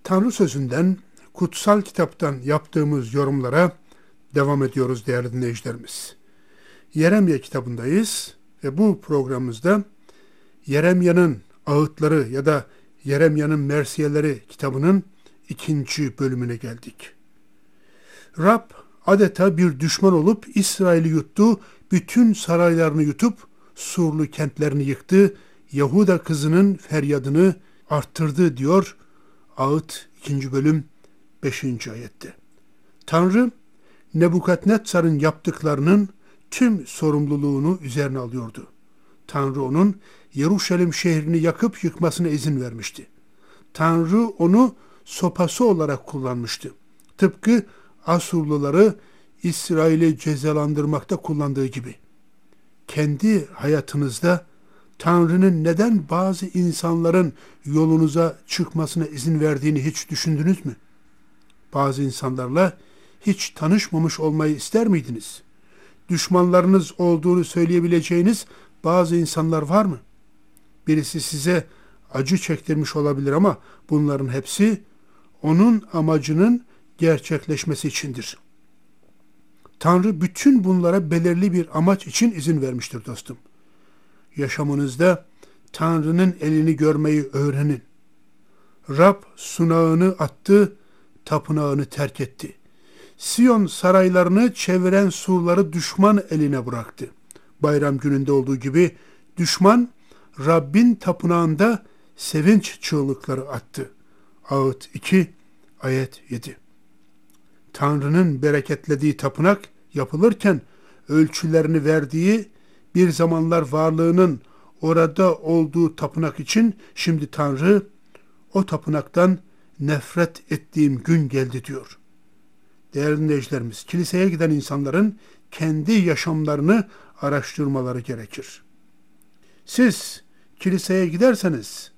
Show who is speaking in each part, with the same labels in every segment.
Speaker 1: Tanrı sözünden, kutsal kitaptan yaptığımız yorumlara devam ediyoruz değerli dinleyicilerimiz. Yeremye kitabındayız ve bu programımızda Yeremya'nın ağıtları ya da Yeremya'nın mersiyeleri kitabının 2. bölümüne geldik. Rab adeta bir düşman olup İsrail'i yuttu, bütün saraylarını yutup surlu kentlerini yıktı, Yahuda kızının feryadını arttırdı diyor Ağıt 2. bölüm 5. ayette. Tanrı Nebukadnezar'ın yaptıklarının tüm sorumluluğunu üzerine alıyordu. Tanrı onun Yeruşalim şehrini yakıp yıkmasına izin vermişti. Tanrı onu sopası olarak kullanmıştı. Tıpkı Asurluları İsrail'i cezalandırmakta kullandığı gibi. Kendi hayatınızda Tanrı'nın neden bazı insanların yolunuza çıkmasına izin verdiğini hiç düşündünüz mü? Bazı insanlarla hiç tanışmamış olmayı ister miydiniz? Düşmanlarınız olduğunu söyleyebileceğiniz bazı insanlar var mı? Birisi size acı çektirmiş olabilir ama bunların hepsi onun amacının gerçekleşmesi içindir. Tanrı bütün bunlara belirli bir amaç için izin vermiştir dostum. Yaşamınızda Tanrı'nın elini görmeyi öğrenin. Rab sunağını attı, tapınağını terk etti. Siyon saraylarını çeviren surları düşman eline bıraktı. Bayram gününde olduğu gibi düşman Rabbin tapınağında sevinç çığlıkları attı. Ağıt 2, ayet 7. Tanrı'nın bereketlediği tapınak yapılırken ölçülerini verdiği bir zamanlar varlığının orada olduğu tapınak için şimdi Tanrı o tapınaktan nefret ettiğim gün geldi diyor. Değerli dinleyicilerimiz, kiliseye giden insanların kendi yaşamlarını araştırmaları gerekir. Siz kiliseye giderseniz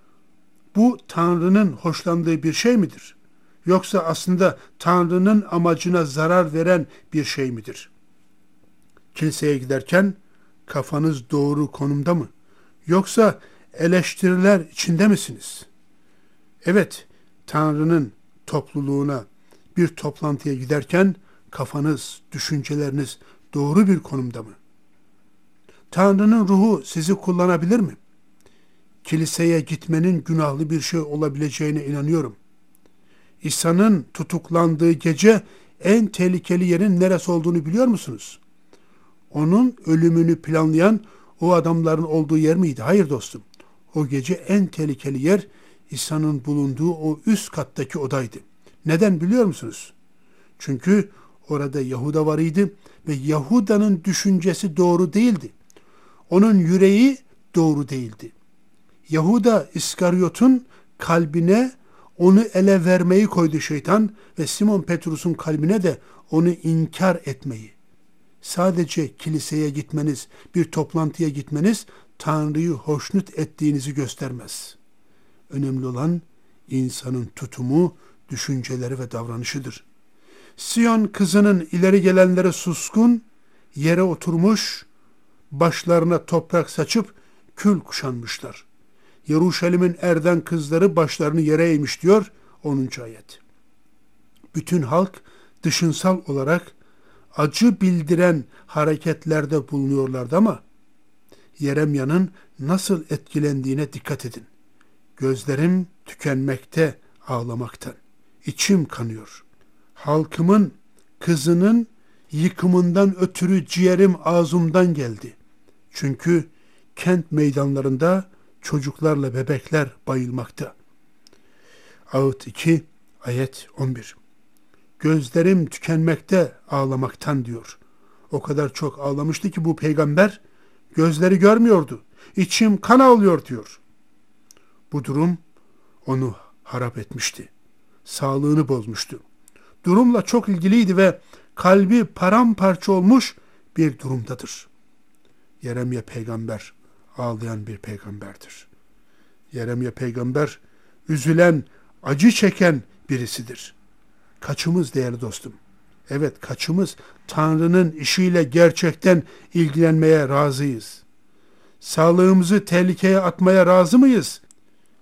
Speaker 1: bu Tanrı'nın hoşlandığı bir şey midir? Yoksa aslında Tanrı'nın amacına zarar veren bir şey midir? Kiliseye giderken kafanız doğru konumda mı? Yoksa eleştiriler içinde misiniz? Evet, Tanrı'nın topluluğuna, bir toplantıya giderken kafanız, düşünceleriniz doğru bir konumda mı? Tanrı'nın ruhu sizi kullanabilir mi? Kiliseye gitmenin günahlı bir şey olabileceğine inanıyorum. İsa'nın tutuklandığı gece en tehlikeli yerin neresi olduğunu biliyor musunuz? Onun ölümünü planlayan o adamların olduğu yer miydi? Hayır dostum. O gece en tehlikeli yer İsa'nın bulunduğu o üst kattaki odaydı. Neden biliyor musunuz? Çünkü orada Yahuda var idi ve Yahuda'nın düşüncesi doğru değildi. Onun yüreği doğru değildi. Yahuda İskaryot'un kalbine onu ele vermeyi koydu şeytan ve Simon Petrus'un kalbine de onu inkar etmeyi. Sadece kiliseye gitmeniz, bir toplantıya gitmeniz Tanrı'yı hoşnut ettiğinizi göstermez. Önemli olan insanın tutumu, düşünceleri ve davranışıdır. Siyon kızının ileri gelenleri suskun, yere oturmuş, başlarına toprak saçıp kül kuşanmışlar. Yeruşalim'in erden kızları başlarını yere eğmiş diyor 10. ayet. Bütün halk dışınsal olarak acı bildiren hareketlerde bulunuyorlardı ama Yeremya'nın nasıl etkilendiğine dikkat edin. Gözlerim tükenmekte ağlamaktan. İçim kanıyor. Halkımın, kızının yıkımından ötürü ciğerim ağzımdan geldi. Çünkü kent meydanlarında çocuklarla bebekler bayılmakta. Ağıt 2, ayet 11. Gözlerim tükenmekte ağlamaktan diyor. O kadar çok ağlamıştı ki bu peygamber gözleri görmüyordu. İçim kan ağlıyor diyor. Bu durum onu harap etmişti. Sağlığını bozmuştu. Durumla çok ilgiliydi ve kalbi paramparça olmuş bir durumdadır. Yeremye peygamber ağlayan bir peygamberdir. Yeremye peygamber üzülen, acı çeken birisidir. Kaçımız değerli dostum? Evet, kaçımız Tanrı'nın işiyle gerçekten ilgilenmeye razıyız? Sağlığımızı tehlikeye atmaya razı mıyız?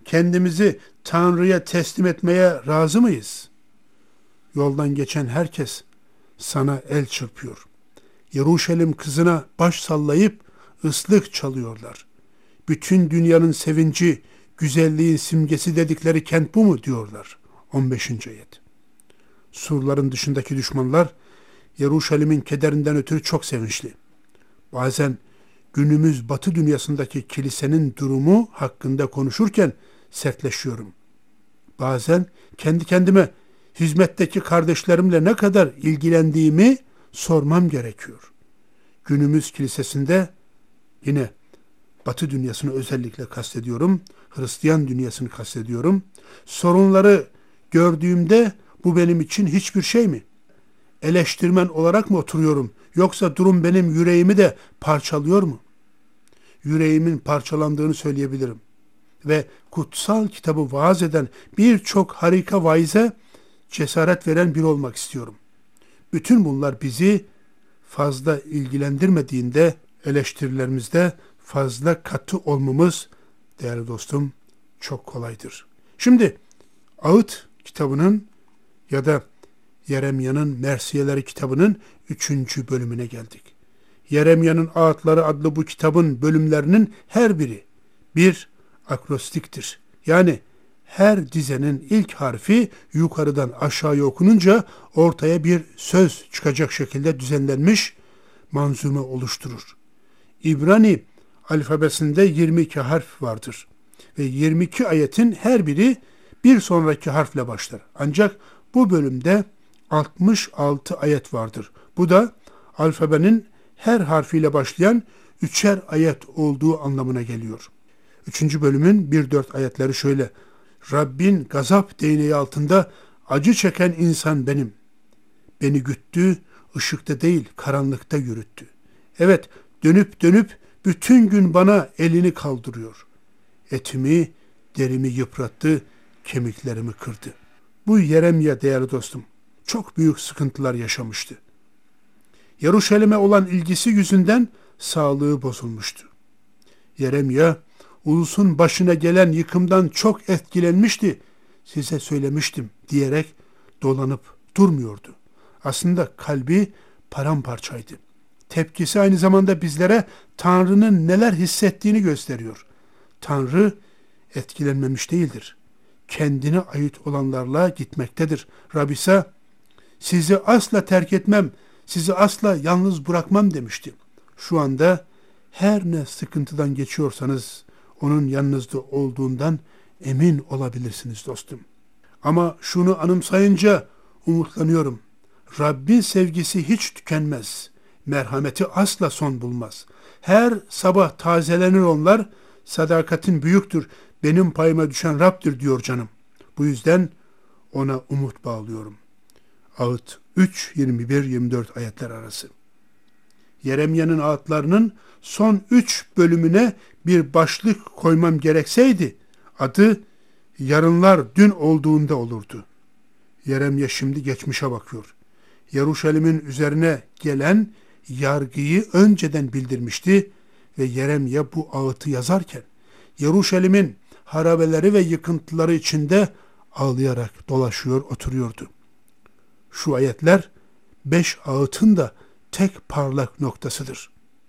Speaker 1: Kendimizi Tanrı'ya teslim etmeye razı mıyız? Yoldan geçen herkes sana el çırpıyor. Yeruşalim kızına baş sallayıp ıslık çalıyorlar. Bütün dünyanın sevinci, güzelliğin simgesi dedikleri kent bu mu diyorlar. 15. ayet. Surların dışındaki düşmanlar Yeruşalim'in kederinden ötürü çok sevinçli. Bazen günümüz Batı dünyasındaki kilisenin durumu hakkında konuşurken sertleşiyorum. Bazen kendi kendime hizmetteki kardeşlerimle ne kadar ilgilendiğimi sormam gerekiyor. Günümüz kilisesinde yine Batı dünyasını özellikle kastediyorum, Hristiyan dünyasını kastediyorum. Sorunları gördüğümde bu benim için hiçbir şey mi? Eleştirmen olarak mı oturuyorum? Yoksa durum benim yüreğimi de parçalıyor mu? Yüreğimin parçalandığını söyleyebilirim. Ve kutsal kitabı vaaz eden birçok harika vaize cesaret veren biri olmak istiyorum. Bütün bunlar bizi fazla ilgilendirmediğinde eleştirilerimizde fazla katı olmamız değerli dostum çok kolaydır. Şimdi Ağıt kitabının ya da Yeremya'nın Mersiyeleri kitabının 3. bölümüne geldik. Yeremya'nın Ağıtları adlı bu kitabın bölümlerinin her biri bir akrostiktir. Yani her dizenin ilk harfi yukarıdan aşağıya okununca ortaya bir söz çıkacak şekilde düzenlenmiş manzume oluşturur. İbrani alfabesinde 22 harf vardır ve 22 ayetin her biri bir sonraki harfle başlar. Ancak bu bölümde 66 ayet vardır. Bu da alfabenin her harfiyle başlayan 3'er ayet olduğu anlamına geliyor. 3. bölümün 1-4 ayetleri şöyle. Rabbin gazap değneği altında acı çeken insan benim. Beni güttü, ışıkta değil karanlıkta yürüttü. Evet, dönüp dönüp bütün gün bana elini kaldırıyor. Etimi, derimi yıprattı, kemiklerimi kırdı. Bu Yeremya değerli dostum, çok büyük sıkıntılar yaşamıştı. Yeruşalim'e olan ilgisi yüzünden sağlığı bozulmuştu. Yeremya, ulusun başına gelen yıkımdan çok etkilenmişti. Size söylemiştim diyerek dolanıp durmuyordu. Aslında kalbi paramparçaydı. Tepkisi aynı zamanda bizlere Tanrı'nın neler hissettiğini gösteriyor. Tanrı etkilenmemiş değildir. Kendine ait olanlarla gitmektedir. Rab ise sizi asla terk etmem, sizi asla yalnız bırakmam demişti. Şu anda her ne sıkıntıdan geçiyorsanız onun yanınızda olduğundan emin olabilirsiniz dostum. Ama şunu anımsayınca umutlanıyorum. Rabbin sevgisi hiç tükenmez. Merhameti asla son bulmaz. Her sabah tazelenir onlar. Sadakatin büyüktür. Benim payıma düşen Rab'dir diyor canım. Bu yüzden ona umut bağlıyorum. Ağıt 3, 21, 24 ayetler arası. Yeremya'nın ağıtlarının son 3 bölümüne bir başlık koymam gerekseydi adı yarınlar dün olduğunda olurdu. Yeremya şimdi geçmişe bakıyor. Yeruşalim'in üzerine gelen yargıyı önceden bildirmişti ve Yeremya bu ağıtı yazarken Yeruşalim'in harabeleri ve yıkıntıları içinde ağlayarak dolaşıyor, oturuyordu. Şu ayetler 5 ağıtın da tek parlak noktasıdır.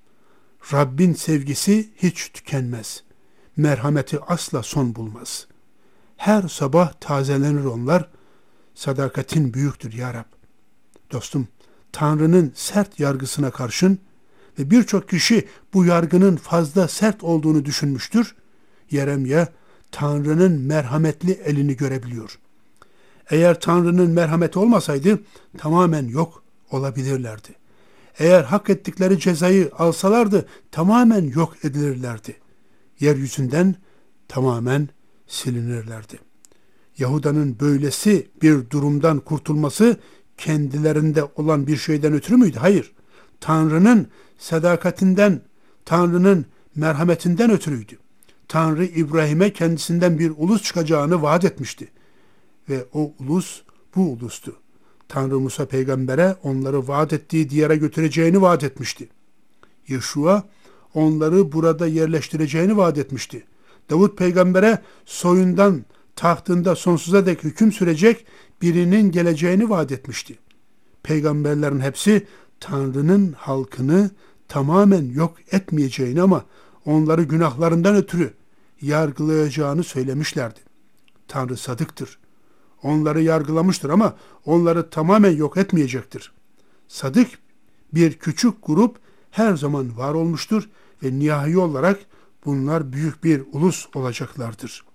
Speaker 1: Rabbin sevgisi hiç tükenmez. Merhameti asla son bulmaz. Her sabah tazelenir onlar. Sadakatin büyüktür ya Rab. Dostum, Tanrı'nın sert yargısına karşın ve birçok kişi bu yargının fazla sert olduğunu düşünmüştür. Yeremya, Tanrı'nın merhametli elini görebiliyor. Eğer Tanrı'nın merhameti olmasaydı tamamen yok olabilirlerdi. Eğer hak ettikleri cezayı alsalardı tamamen yok edilirlerdi. Yeryüzünden tamamen silinirlerdi. Yahuda'nın böylesi bir durumdan kurtulması kendilerinde olan bir şeyden ötürü müydü? Hayır. Tanrı'nın sadakatinden, Tanrı'nın merhametinden ötürüydü. Tanrı İbrahim'e kendisinden bir ulus çıkacağını vaat etmişti. Ve o ulus bu ulustu. Tanrı Musa peygambere onları vaat ettiği diyara götüreceğini vaat etmişti. Yeshua onları burada yerleştireceğini vaat etmişti. Davut peygambere soyundan tahtında sonsuza dek hüküm sürecek birinin geleceğini vaat etmişti. Peygamberlerin hepsi Tanrı'nın halkını tamamen yok etmeyeceğini ama onları günahlarından ötürü yargılayacağını söylemişlerdi. Tanrı sadıktır. Onları yargılamıştır ama onları tamamen yok etmeyecektir. Sadık bir küçük grup her zaman var olmuştur ve nihai olarak bunlar büyük bir ulus olacaklardır.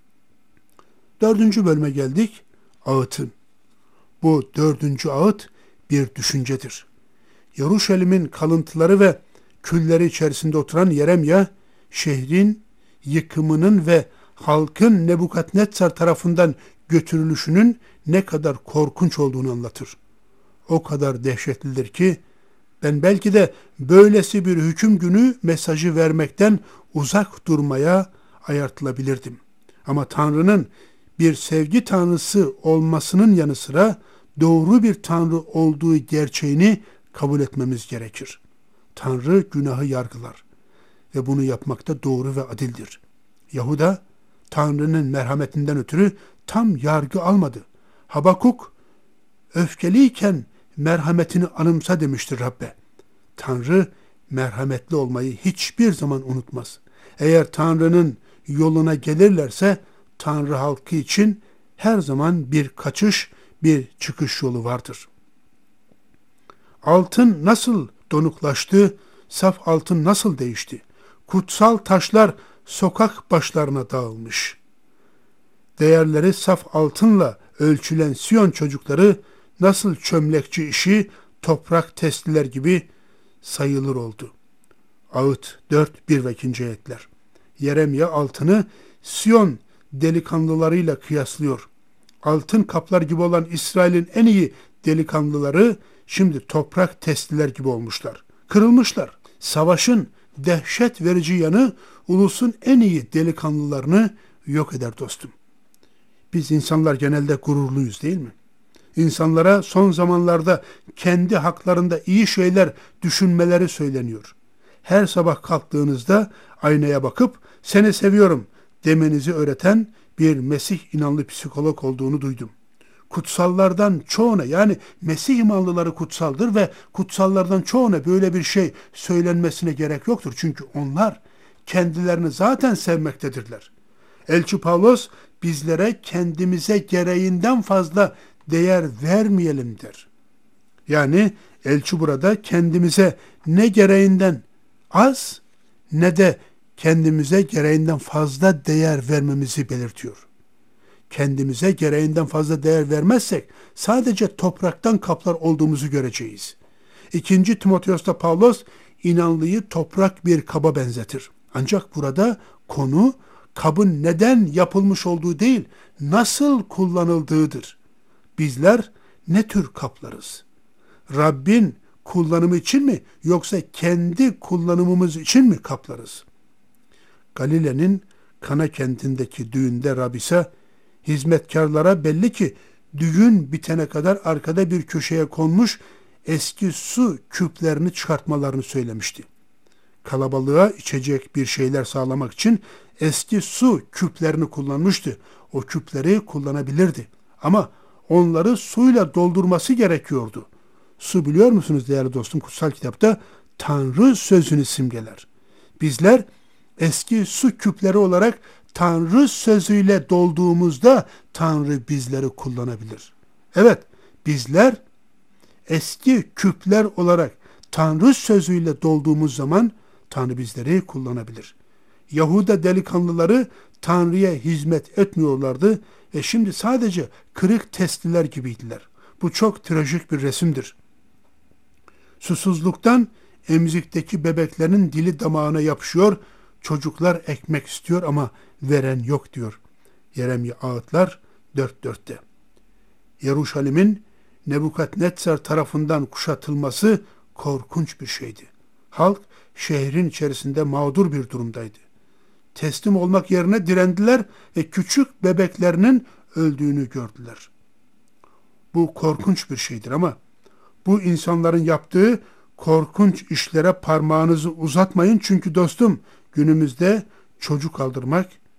Speaker 1: 4. bölüme geldik. Ağıtın. Bu 4. ağıt bir düşüncedir. Yeruşalim'in kalıntıları ve külleri içerisinde oturan Yeremya, şehrin yıkımının ve halkın Nebukadnezar tarafından götürülüşünün ne kadar korkunç olduğunu anlatır. O kadar dehşetlidir ki ben belki de böylesi bir hüküm günü mesajı vermekten uzak durmaya ayartılabilirdim. Ama Tanrı'nın bir sevgi tanrısı olmasının yanı sıra doğru bir tanrı olduğu gerçeğini kabul etmemiz gerekir. Tanrı günahı yargılar ve bunu yapmakta doğru ve adildir. Yahuda Tanrı'nın merhametinden ötürü tam yargı almadı. Habakuk öfkeliyken merhametini anımsa demiştir Rabbe. Tanrı merhametli olmayı hiçbir zaman unutmaz. Eğer Tanrı'nın yoluna gelirlerse Tanrı halkı için her zaman bir kaçış, bir çıkış yolu vardır. Altın nasıl donuklaştı, saf altın nasıl değişti? Kutsal taşlar sokak başlarına dağılmış. Değerleri saf altınla ölçülen Siyon çocukları nasıl çömlekçi işi, toprak testiler gibi sayılır oldu. Ağıt 4, 1 ve 2. ayetler. Yeremya altını Siyon delikanlılarıyla kıyaslıyor. Altın kaplar gibi olan İsrail'in en iyi delikanlıları şimdi toprak testiler gibi olmuşlar. Kırılmışlar. Savaşın dehşet verici yanı ulusun en iyi delikanlılarını yok eder dostum. Biz insanlar genelde gururluyuz değil mi? İnsanlara son zamanlarda kendi haklarında iyi şeyler düşünmeleri söyleniyor. Her sabah kalktığınızda aynaya bakıp seni seviyorum demenizi öğreten bir Mesih inanlı psikolog olduğunu duydum. Kutsallardan çoğuna, yani Mesih imanlıları kutsaldır ve kutsallardan çoğuna böyle bir şey söylenmesine gerek yoktur. Çünkü onlar kendilerini zaten sevmektedirler. Elçi Pavlos bizlere kendimize gereğinden fazla değer vermeyelim der. Yani elçi burada kendimize ne gereğinden az ne de kendimize gereğinden fazla değer vermemizi belirtiyor. Kendimize gereğinden fazla değer vermezsek sadece topraktan kaplar olduğumuzu göreceğiz. 2. Timoteos'ta Pavlos inanlıyı toprak bir kaba benzetir. Ancak burada konu kabın neden yapılmış olduğu değil, nasıl kullanıldığıdır. Bizler ne tür kaplarız? Rabbin kullanımı için mi yoksa kendi kullanımımız için mi kaplarız? Galile'nin Kana kentindeki düğünde Rabisa hizmetkarlara belli ki düğün bitene kadar arkada bir köşeye konmuş eski su küplerini çıkartmalarını söylemişti. Kalabalığa içecek bir şeyler sağlamak için eski su küplerini kullanmıştı. O küpleri kullanabilirdi. Ama onları suyla doldurması gerekiyordu. Su, biliyor musunuz değerli dostum, kutsal kitapta Tanrı sözünü simgeler. Bizler eski su küpleri olarak Tanrı sözüyle dolduğumuzda Tanrı bizleri kullanabilir. Evet, bizler eski küpler olarak Tanrı sözüyle dolduğumuz zaman Tanrı bizleri kullanabilir. Yahuda delikanlıları Tanrı'ya hizmet etmiyorlardı ve şimdi sadece kırık testiler gibiydiler. Bu çok trajik bir resimdir. Susuzluktan emzikteki bebeklerin dili damağına yapışıyor, çocuklar ekmek istiyor ama veren yok diyor Yeremya Ağıtlar 4.4'te. Yeruşalim'in Nebukadnezar tarafından kuşatılması korkunç bir şeydi. Halk şehrin içerisinde mağdur bir durumdaydı. Teslim olmak yerine direndiler ve küçük bebeklerinin öldüğünü gördüler. Bu korkunç bir şeydir ama bu insanların yaptığı korkunç işlere parmağınızı uzatmayın. Çünkü dostum, günümüzde çocuk aldırmak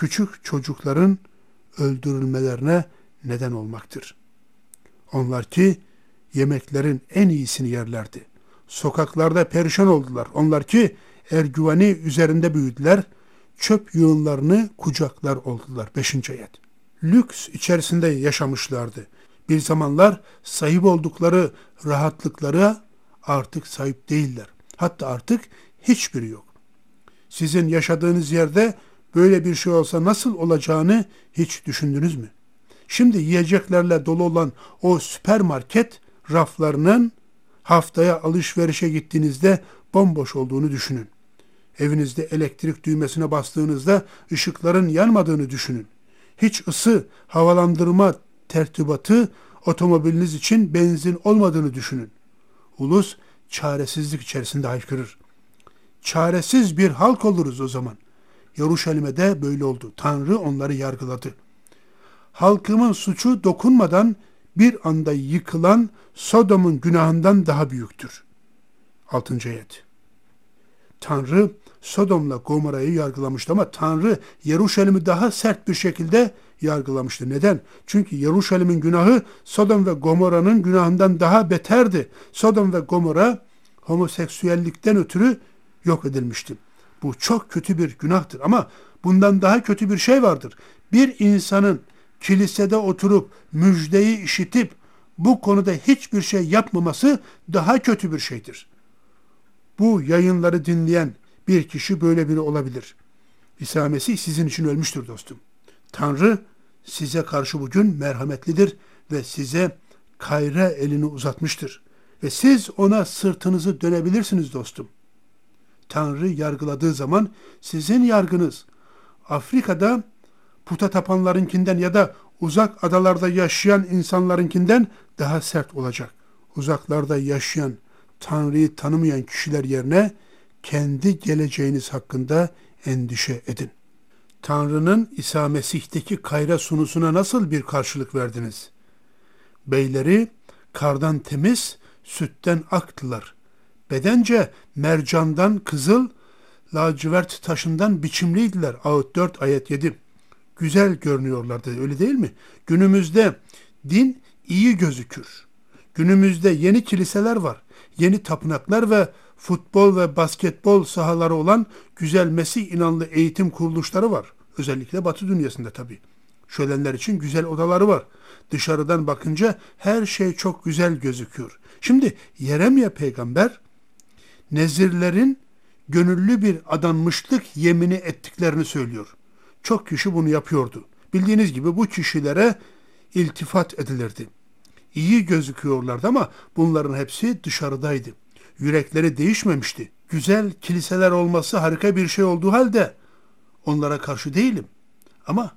Speaker 1: küçük çocukların öldürülmelerine neden olmaktır. Onlar ki yemeklerin en iyisini yerlerdi. Sokaklarda perişan oldular. Onlar ki ergüveni üzerinde büyüdüler. Çöp yığınlarını kucaklar oldular. 5. ayet. Lüks içerisinde yaşamışlardı. Bir zamanlar sahip oldukları rahatlıklara artık sahip değiller. Hatta artık hiçbiri yok. Sizin yaşadığınız yerde böyle bir şey olsa nasıl olacağını hiç düşündünüz mü? Şimdi yiyeceklerle dolu olan o süpermarket raflarının haftaya alışverişe gittiğinizde bomboş olduğunu düşünün. Evinizde elektrik düğmesine bastığınızda ışıkların yanmadığını düşünün. Hiç ısı, havalandırma tertibatı, otomobiliniz için benzin olmadığını düşünün. Ulus çaresizlik içerisinde haykırır. Çaresiz bir halk oluruz o zaman. Yeruşalim'e de böyle oldu. Tanrı onları yargıladı. Halkımın suçu dokunmadan bir anda yıkılan Sodom'un günahından daha büyüktür. 6. ayet. Tanrı Sodom'la Gomorra'yı yargılamıştı ama Tanrı Yeruşalim'i daha sert bir şekilde yargılamıştı. Neden? Çünkü Yeruşalim'in günahı Sodom ve Gomorra'nın günahından daha beterdi. Sodom ve Gomorra homoseksüellikten ötürü yok edilmişti. Bu çok kötü bir günahtır ama bundan daha kötü bir şey vardır. Bir insanın kilisede oturup müjdeyi işitip bu konuda hiçbir şey yapmaması daha kötü bir şeydir. Bu yayınları dinleyen bir kişi böyle biri olabilir. İsa Mesih sizin için ölmüştür dostum. Tanrı size karşı bugün merhametlidir ve size kayra elini uzatmıştır. Ve siz ona sırtınızı dönebilirsiniz dostum. Tanrı yargıladığı zaman sizin yargınız Afrika'da puta tapanlarınkinden ya da uzak adalarda yaşayan insanlarınkinden daha sert olacak. Uzaklarda yaşayan, Tanrı'yı tanımayan kişiler yerine kendi geleceğiniz hakkında endişe edin. Tanrı'nın İsa Mesih'teki kayra sunusuna nasıl bir karşılık verdiniz? Beyleri kardan temiz, sütten aktılar. Bedence mercandan kızıl, lacivert taşından biçimliydiler. Ağıt 4 ayet 7. Güzel görünüyorlardı, öyle değil mi? Günümüzde din iyi gözükür. Günümüzde yeni kiliseler var. Yeni tapınaklar ve futbol ve basketbol sahaları olan güzel Mesih inanlı eğitim kuruluşları var. Özellikle Batı dünyasında tabii. Şölenler için güzel odaları var. Dışarıdan bakınca her şey çok güzel gözüküyor. Şimdi Yeremya peygamber nezirlerin gönüllü bir adanmışlık yemini ettiklerini söylüyor. Çok kişi bunu yapıyordu. Bildiğiniz gibi bu kişilere iltifat edilirdi. İyi gözüküyorlardı ama bunların hepsi dışarıdaydı. Yürekleri değişmemişti. Güzel kiliseler olması harika bir şey olduğu halde onlara karşı değilim. Ama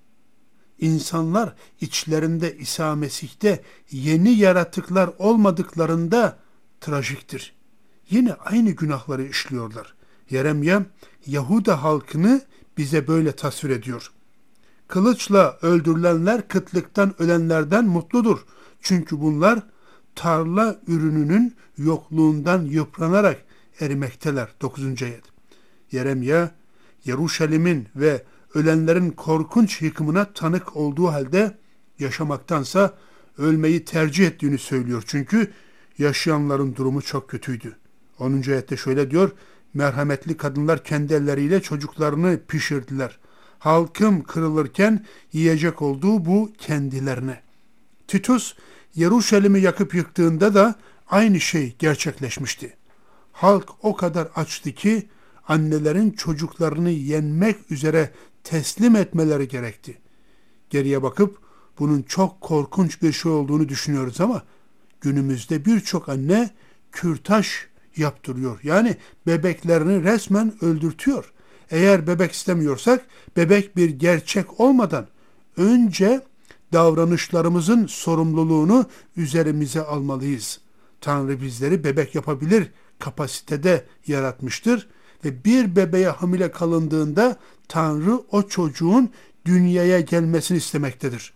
Speaker 1: insanlar içlerinde İsa Mesih'te yeni yaratıklar olmadıklarında trajiktir. Yine aynı günahları işliyorlar. Yeremya Yahuda halkını bize böyle tasvir ediyor. Kılıçla öldürülenler kıtlıktan ölenlerden mutludur. Çünkü bunlar tarla ürününün yokluğundan yıpranarak erimekteler. 9. ayet. Yeremya, Yeruşalim'in ve ölenlerin korkunç yıkımına tanık olduğu halde yaşamaktansa ölmeyi tercih ettiğini söylüyor. Çünkü yaşayanların durumu çok kötüydü. 10. ayette şöyle diyor, merhametli kadınlar kendi elleriyle çocuklarını pişirdiler. Halkım kırılırken yiyecek olduğu bu kendilerine. Titus, Yeruşalim'i yakıp yıktığında da aynı şey gerçekleşmişti. Halk o kadar açtı ki annelerin çocuklarını yenmek üzere teslim etmeleri gerekti. Geriye bakıp bunun çok korkunç bir şey olduğunu düşünüyoruz ama günümüzde birçok anne kürtaj yaptırıyor. Yani bebeklerini resmen öldürtüyor. Eğer bebek istemiyorsak bebek bir gerçek olmadan önce davranışlarımızın sorumluluğunu üzerimize almalıyız. Tanrı bizleri bebek yapabilir kapasitede yaratmıştır ve bir bebeğe hamile kalındığında Tanrı o çocuğun dünyaya gelmesini istemektedir.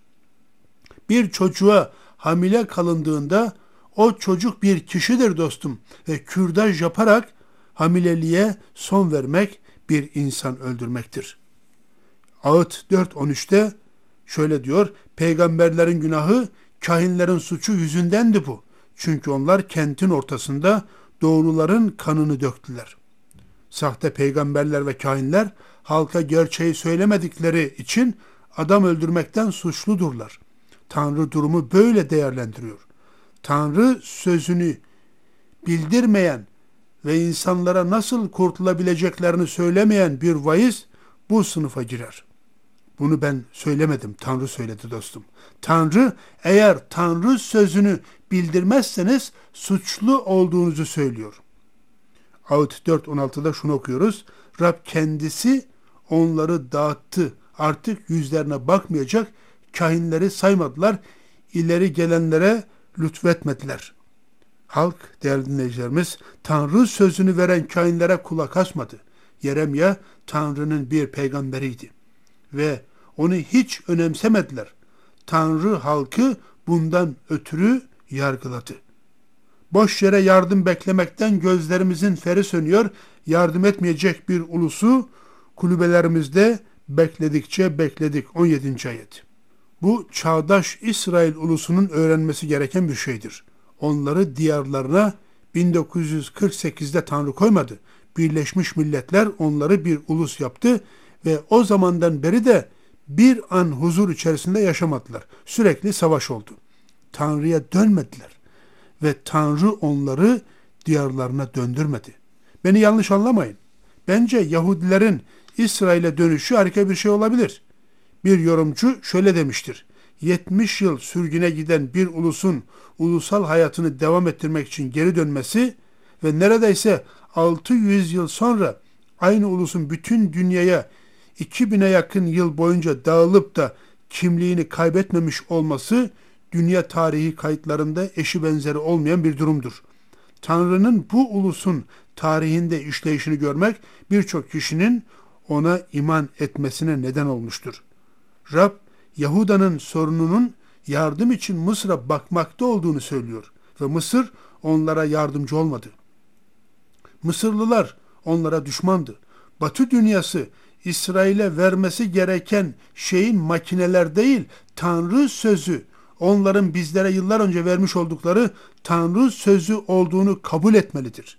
Speaker 1: Bir çocuğa hamile kalındığında o çocuk bir kişidir dostum ve kürtaj yaparak hamileliğe son vermek bir insan öldürmektir. Ağıt 4.13'te şöyle diyor: peygamberlerin günahı kahinlerin suçu yüzündendi bu. Çünkü onlar kentin ortasında doğruların kanını döktüler. Sahte peygamberler ve kahinler halka gerçeği söylemedikleri için adam öldürmekten suçludurlar. Tanrı durumu böyle değerlendiriyor. Tanrı sözünü bildirmeyen ve insanlara nasıl kurtulabileceklerini söylemeyen bir vaiz bu sınıfa girer. Bunu ben söylemedim, Tanrı söyledi dostum. Tanrı, eğer Tanrı sözünü bildirmezseniz suçlu olduğunuzu söylüyor. Ağıt 4.16'da şunu okuyoruz: Rab kendisi onları dağıttı. Artık yüzlerine bakmayacak, kahinleri saymadılar, ileri gelenlere lütfetmediler. Halk, değerli dinleyicilerimiz, Tanrı sözünü veren kahinlere kulak asmadı. Yeremya, Tanrı'nın bir peygamberiydi ve onu hiç önemsemediler. Tanrı halkı bundan ötürü yargıladı. Boş yere yardım beklemekten gözlerimizin feri sönüyor. Yardım etmeyecek bir ulusu kulübelerimizde bekledikçe bekledik. 17. ayet. Bu çağdaş İsrail ulusunun öğrenmesi gereken bir şeydir. Onları diyarlarına 1948'de Tanrı koymadı. Birleşmiş Milletler onları bir ulus yaptı ve o zamandan beri de bir an huzur içerisinde yaşamadılar. Sürekli savaş oldu. Tanrı'ya dönmediler ve Tanrı onları diyarlarına döndürmedi. Beni yanlış anlamayın. Bence Yahudilerin İsrail'e dönüşü harika bir şey olabilir. Bir yorumcu şöyle demiştir: 70 yıl sürgüne giden bir ulusun ulusal hayatını devam ettirmek için geri dönmesi ve neredeyse 600 yıl sonra aynı ulusun bütün dünyaya 2000'e yakın yıl boyunca dağılıp da kimliğini kaybetmemiş olması dünya tarihi kayıtlarında eşi benzeri olmayan bir durumdur. Tanrı'nın bu ulusun tarihinde işleyişini görmek birçok kişinin ona iman etmesine neden olmuştur. Rab, Yahuda'nın sorununun yardım için Mısır'a bakmakta olduğunu söylüyor ve Mısır onlara yardımcı olmadı. Mısırlılar onlara düşmandı. Batı dünyası İsrail'e vermesi gereken şeyin makineler değil, Tanrı sözü, onların bizlere yıllar önce vermiş oldukları Tanrı sözü olduğunu kabul etmelidir.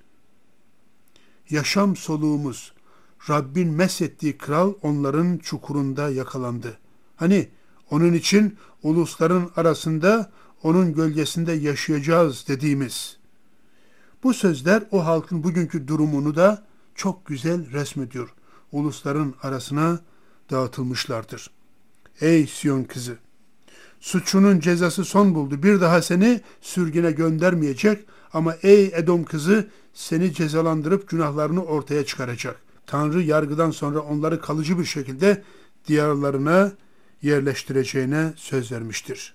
Speaker 1: Yaşam soluğumuz, Rabbin meshettiği kral onların çukurunda yakalandı. Hani onun için ulusların arasında onun gölgesinde yaşayacağız dediğimiz. Bu sözler o halkın bugünkü durumunu da çok güzel resmediyor. Ulusların arasına dağıtılmışlardır. Ey Siyon kızı! Suçunun cezası son buldu. Bir daha seni sürgüne göndermeyecek ama ey Edom kızı, seni cezalandırıp günahlarını ortaya çıkaracak. Tanrı yargıdan sonra onları kalıcı bir şekilde diyarlarına yerleştireceğine söz vermiştir.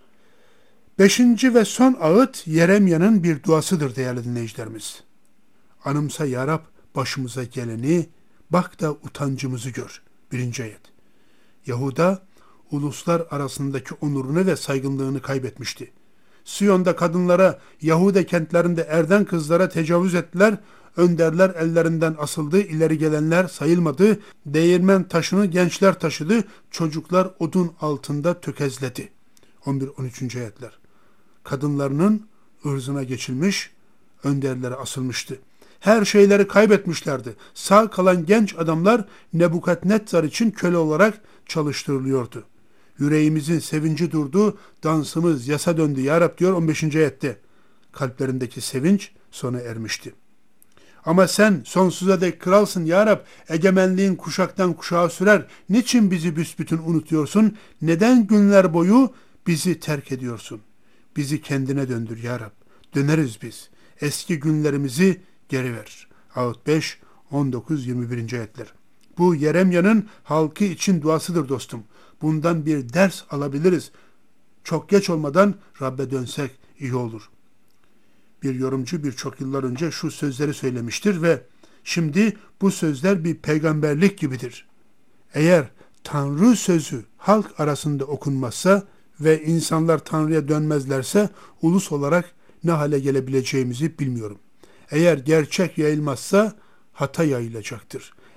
Speaker 1: 5. ve son ağıt Yeremya'nın bir duasıdır değerli dinleyicilerimiz. Anımsa ya Rab başımıza geleni, bak da utancımızı gör. 1. ayet. Yahuda uluslar arasındaki onurunu ve saygınlığını kaybetmişti. Siyon'da kadınlara, Yahuda kentlerinde erden kızlara tecavüz ettiler. Önderler ellerinden asıldı, ileri gelenler sayılmadı. Değirmen taşını gençler taşıdı, çocuklar odun altında tökezledi. 11-13. ayetler. Kadınlarının ırzına geçilmiş, önderlere asılmıştı. Her şeyleri kaybetmişlerdi. Sağ kalan genç adamlar Nebukadnezzar için köle olarak çalıştırılıyordu. Yüreğimizin sevinci durdu, dansımız yasa döndü ya Rab diyor 15. ayette. Kalplerindeki sevinç sona ermişti. Ama sen sonsuza dek kralsın ya Rab, egemenliğin kuşaktan kuşağa sürer. Niçin bizi büsbütün unutuyorsun? Neden günler boyu bizi terk ediyorsun? Bizi kendine döndür ya Rab. Döneriz biz. Eski günlerimizi geri ver. Ağıt 5, 19-21. ayetler. Bu Yeremya'nın halkı için duasıdır dostum. Bundan bir ders alabiliriz. Çok geç olmadan Rab'be dönsek iyi olur. Bir yorumcu birçok yıllar önce şu sözleri söylemiştir ve şimdi bu sözler bir peygamberlik gibidir. Eğer Tanrı sözü halk arasında okunmazsa ve insanlar Tanrı'ya dönmezlerse ulus olarak ne hale gelebileceğimizi bilmiyorum. Eğer gerçek yayılmazsa hata yayılacaktır.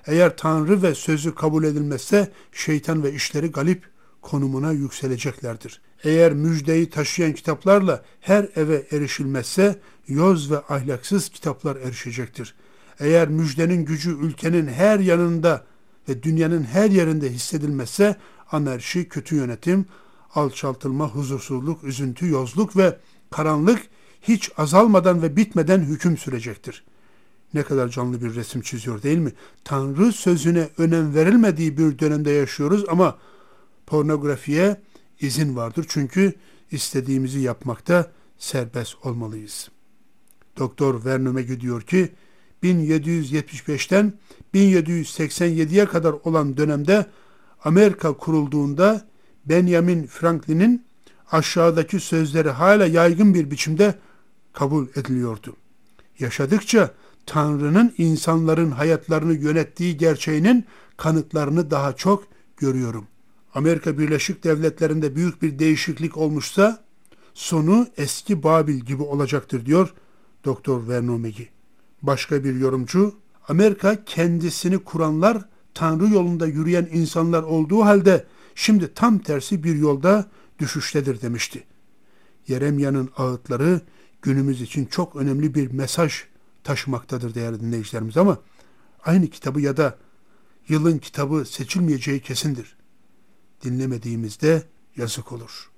Speaker 1: Eğer Tanrı ve sözü kabul edilmezse şeytan ve işleri galip konumuna yükseleceklerdir. Eğer müjdeyi taşıyan kitaplarla her eve erişilmezse yoz ve ahlaksız kitaplar erişecektir. Eğer müjdenin gücü ülkenin her yanında ve dünyanın her yerinde hissedilmezse anarşi, kötü yönetim, alçaltılma, huzursuzluk, üzüntü, yozluk ve karanlık hiç azalmadan ve bitmeden hüküm sürecektir. Ne kadar canlı bir resim çiziyor değil mi? Tanrı sözüne önem verilmediği bir dönemde yaşıyoruz ama pornografiye izin vardır. Çünkü istediğimizi yapmakta serbest olmalıyız. Doktor Vernomegi diyor ki 1775'ten 1787'ye kadar olan dönemde Amerika kurulduğunda Benjamin Franklin'in aşağıdaki sözleri hala yaygın bir biçimde kabul ediliyordu. Yaşadıkça Tanrı'nın insanların hayatlarını yönettiği gerçeğinin kanıtlarını daha çok görüyorum. Amerika Birleşik Devletleri'nde büyük bir değişiklik olmuşsa sonu eski Babil gibi olacaktır diyor Doktor Vernomegi. Başka bir yorumcu, Amerika kendisini kuranlar Tanrı yolunda yürüyen insanlar olduğu halde şimdi tam tersi bir yolda düşüştedir demişti. Yeremya'nın ağıtları günümüz için çok önemli bir mesaj taşımaktadır değerli dinleyicilerimiz ama aynı kitabı ya da yılın kitabı seçilmeyeceği kesindir. Dinlemediğimizde yazık olur.